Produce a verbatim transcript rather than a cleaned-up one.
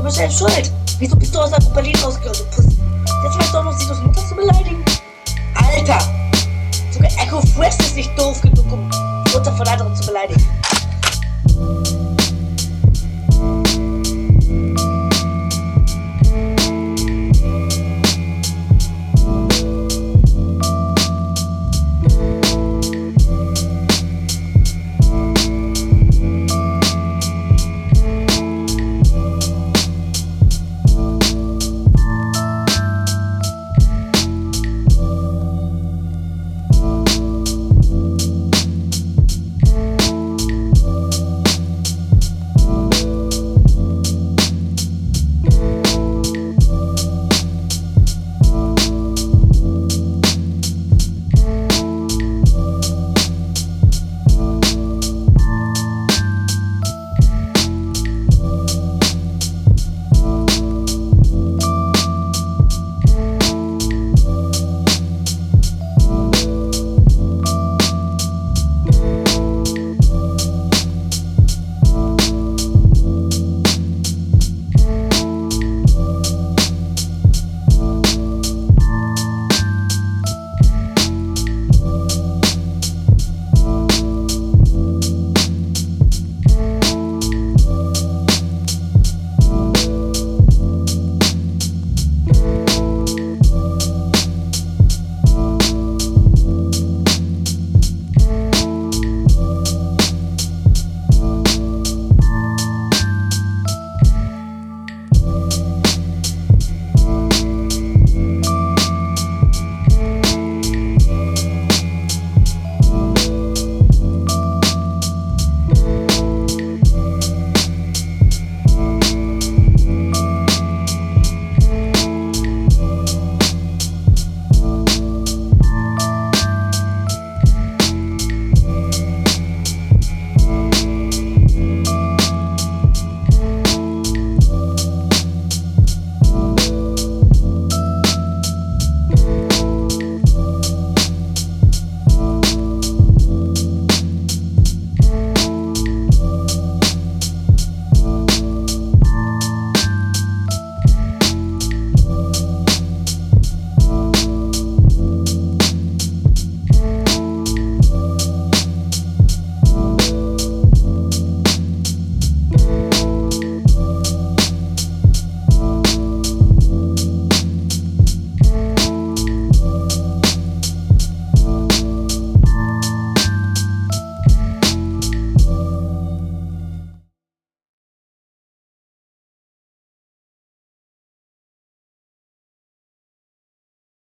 bist selbst schuld. Wieso bist du aus Berlin rausgehört, du Pussy? Jetzt weißt du auch noch, Sidos Mutter zu beleidigen? Alter! Sogar Echo Fresh ist nicht doof genug, um Mutter von anderen zu beleidigen.